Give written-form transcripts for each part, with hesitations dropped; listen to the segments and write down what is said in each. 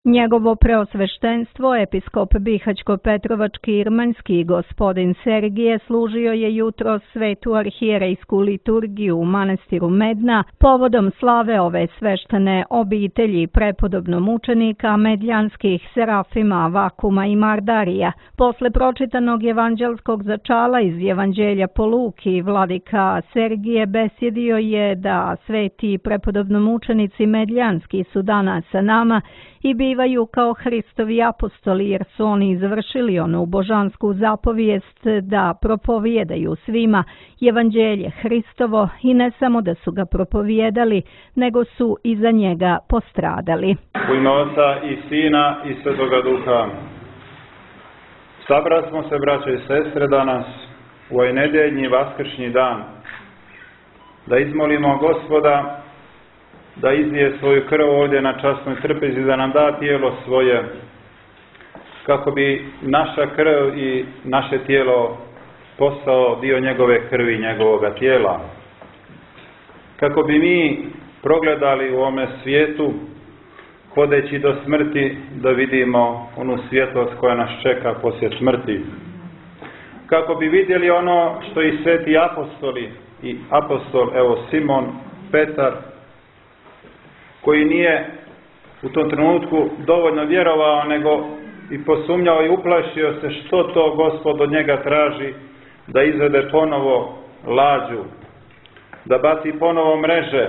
Njegovo preosveštenstvo, episkop Bihaćko-Petrovački-Irmanjski gospodin Sergije služio je jutro svetu arhijerejsku liturgiju u manastiru Medna povodom slave ove sveštene obitelji prepodobnom učenika medljanskih Serafima, Vakuma i Mardarija. Posle pročitanog evanđelskog začala iz Evanđelja po Luki, vladika Sergije besjedio je da sveti prepodobnom učenici medljanski su danas sa nama i bivaju kao Hristovi apostoli, jer su oni izvršili onu božansku zapovijest da propovijedaju svima evanđelje Hristovo i ne samo da su ga propovijedali, nego su i za njega postradali. U ime Oca i Sina i Svetoga Duha. Sabrali smo se, braće i sestre, danas u ovaj nedjeljni vaskršnji dan da izmolimo Gospoda da izlije svoju krv ovdje na časnoj trpezi, da nam da tijelo svoje, kako bi naša krv i naše tijelo postao dio njegove krvi, njegovoga tijela. Kako bi mi progledali u ovome svijetu, hodeći do smrti, da vidimo onu svjetlost koja nas čeka poslije smrti. Kako bi vidjeli ono što i sveti apostoli i apostol, evo Simon, Petar, koji nije u tom trenutku dovoljno vjerovao, nego i posumnjao i uplašio se što to Gospod od njega traži, da izvede ponovo lađu, da baci ponovo mreže.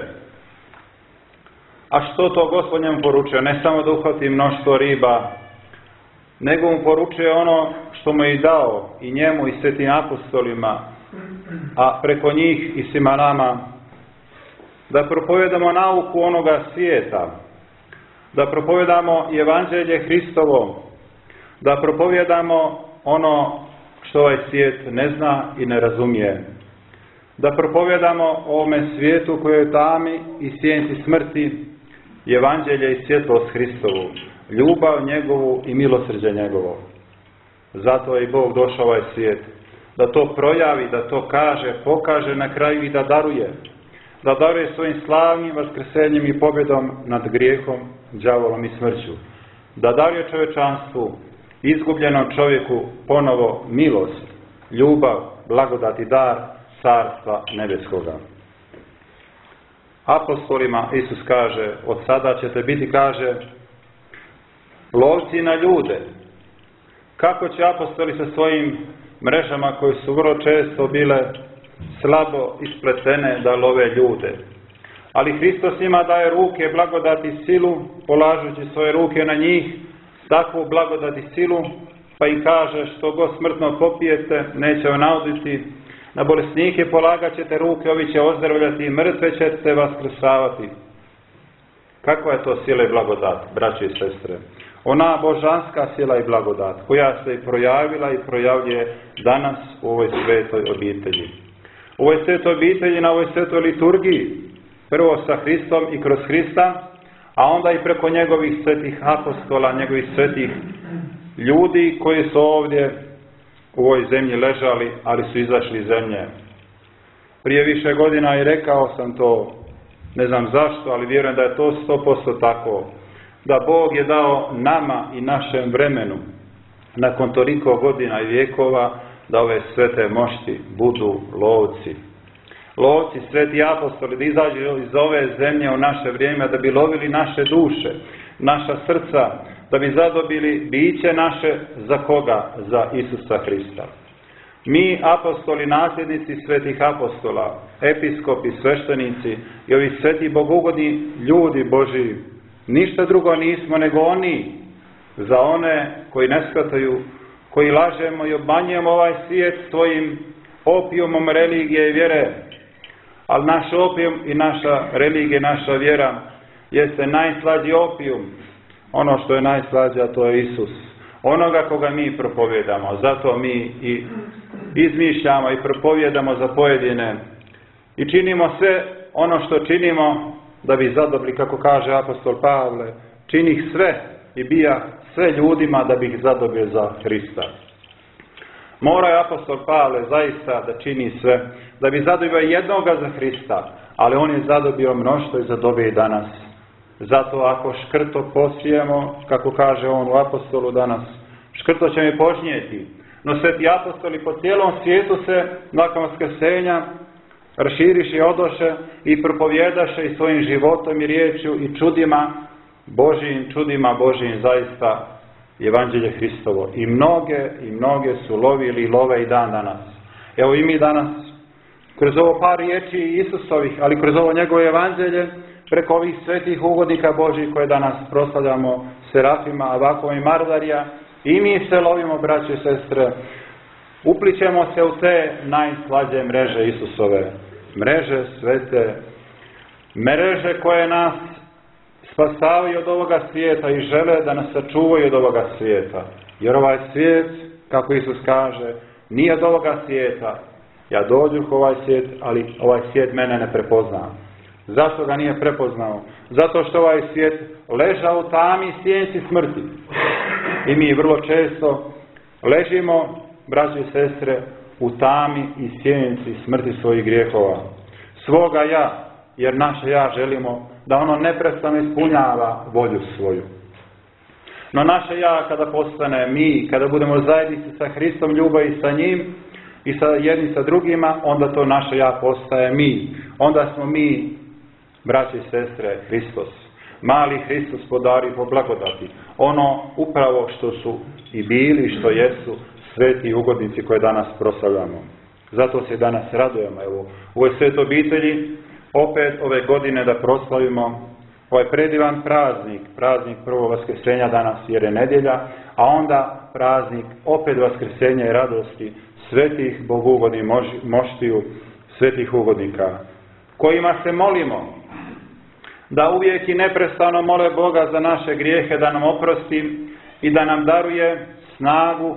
A što to Gospod njemu poručuje? Ne samo da uhvati mnoštvo riba, nego mu poručuje ono što mu je dao i njemu i svetim apostolima, a preko njih i svima nama, da propovedamo nauku onoga svijeta, da propovedamo evanđelje Hristovo, da propovedamo ono što ovaj svijet ne zna i ne razumije, da propovedamo ovome svijetu koji je tami i sjenci smrti evanđelje i svjetlost Hristovu, ljubav njegovu i milosrđe njegovo. Zato je i Bog došao ovaj svijet, da to projavi, da to kaže, pokaže na kraju i da daruje. Da daruje svojim slavnim vaskrsenjem i pobjedom nad grijehom, đavolom i smrću. Da daruje čovječanstvu, izgubljenom čovjeku, ponovo milost, ljubav, blagodat i dar carstva nebeskoga. Apostolima Isus kaže, od sada ćete biti, kaže, lovci na ljude. Kako će apostoli sa svojim mrežama, koje su vrlo često bile slabo ispletene, da love ljude? Ali Hristos njima daje ruke, blagodat i silu, polažući svoje ruke na njih, takvu blagodat i silu, pa im kaže, što god smrtno popijete, neće vam nauditi, na bolesnike polagat ćete ruke, ovi će ozdravljati, mrtve ćete vaskrsavati. Kakva je to sila i blagodat, braći i sestre? Ona božanska sila i blagodat, koja se projavila i projavljuje danas u ovoj svetoj obitelji. U ovoj svetoj obitelji, na ovoj svetoj liturgiji, prvo sa Hristom i kroz Hrista, a onda i preko njegovih svetih apostola, njegovih svetih ljudi koji su ovdje u ovoj zemlji ležali, ali su izašli iz zemlje. Prije više godina i rekao sam to, ne znam zašto, ali vjerujem da je to 100% tako, da Bog je dao nama i našem vremenu, nakon toliko godina i vijekova, da ove svete mošti budu lovci. Lovci, sveti apostoli, da izađu iz ove zemlje u naše vrijeme, da bi lovili naše duše, naša srca, da bi zadobili biće naše za koga? Za Isusa Hrista. Mi, apostoli, nasljednici svetih apostola, episkopi, sveštenici i ovi sveti bogugodni ljudi Božiji, ništa drugo nismo nego oni za one koji ne shvataju, koji lažemo i obmanjujemo ovaj svijet svojim opijumom religije i vjere. Ali naš opijum i naša religija, naša vjera jeste najslađi opijum. Ono što je najslađe, a to je Isus. Onoga koga mi propovijedamo. Zato mi i izmišljamo i propovijedamo za pojedine. I činimo sve ono što činimo da bi zadobili, kako kaže apostol Pavle, činih sve i bija sve ljudima da bi ih zadobio za Hrista. Mora je apostol Pavle zaista da čini sve, da bi zadobio jednoga za Hrista, ali on je zadobio mnoštvo i zadobio i danas. Zato ako škrto posijemo, kako kaže on u apostolu danas, škrto će mi požnijeti. No sveti apostoli po cijelom svijetu se nakon vaskrsenja raširiše i odoše i propovjedaše i svojim životom i riječju i čudima Božijim zaista evanđelje Hristovo. I mnoge su lovili i love i dan danas. Evo i mi danas kroz ovo par riječi Isusovih, ali kroz ovo njegovo evanđelje, preko ovih svetih ugodnika Božjih koje danas proslavljamo Serafima, Avakova i Mardarija, i mi se lovimo, braće i sestre, uplićemo se u te najslađe mreže Isusove, mreže svete, mreže koje nas spasavaju od ovoga svijeta i žele da nas sačuvaju od ovoga svijeta. Jer ovaj svijet, kako Isus kaže, nije od ovoga svijeta. Ja dođuh u ovaj svijet, ali ovaj svijet mene ne prepozna. Zašto ga nije prepoznao? Zato što ovaj svijet ležao u tami i sjenci smrti. I mi vrlo često ležimo, braći i sestre, u tami i sjenci smrti svojih grijehova. Svoga ja, jer naše ja želimo da ono neprestano ispunjava volju svoju. No naše ja kada postane mi, kada budemo zajednici sa Hristom, ljubavi sa njim i sa jedni sa drugima, onda to naše ja postaje mi. Onda smo mi, braći i sestre, Hristos. Mali Hristos podari po blagodati. Ono upravo što su i bili, što jesu sveti ugodnici koje danas proslavljamo. Zato se danas radujemo. Evo, u ovoj svetoj obitelji opet ove godine da proslavimo ovaj predivan praznik prvog vaskrsenja danas jer je nedjelja, a onda praznik opet vaskrsenja i radosti svetih bogugodnih moštiju, svetih ugodnika, kojima se molimo da uvijek i neprestano mole Boga za naše grijehe, da nam oprosti i da nam daruje snagu,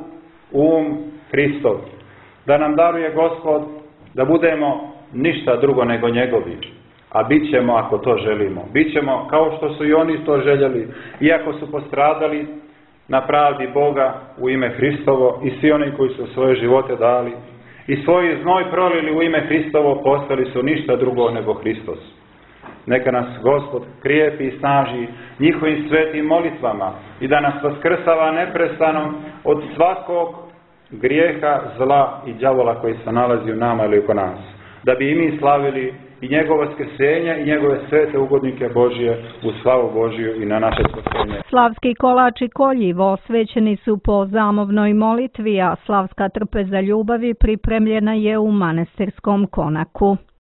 Hristov. Da nam daruje Gospod da budemo ništa drugo nego njegovi. A bit ćemo ako to želimo. Bit ćemo kao što su i oni to željeli. Iako su postradali na pravdi Boga u ime Hristovo i svi oni koji su svoje živote dali i svoj znoj prolili u ime Hristovo, postali su ništa drugo nego Hristos. Neka nas Gospod krijepi i snaži njihovim svetim molitvama i da nas vaskrsava neprestano od svakog grijeha, zla i đavola koji se nalazi u nama ili oko nas. Da bi i mi slavili i njegovo vaskrsenje i njegove svete ugodnike Božije u slavu Božiju i na naše spasenje. Slavski kolač i koljivo osvećeni su po zamovnoj molitvi, a slavska trpeza ljubavi pripremljena je u manastirskom konaku.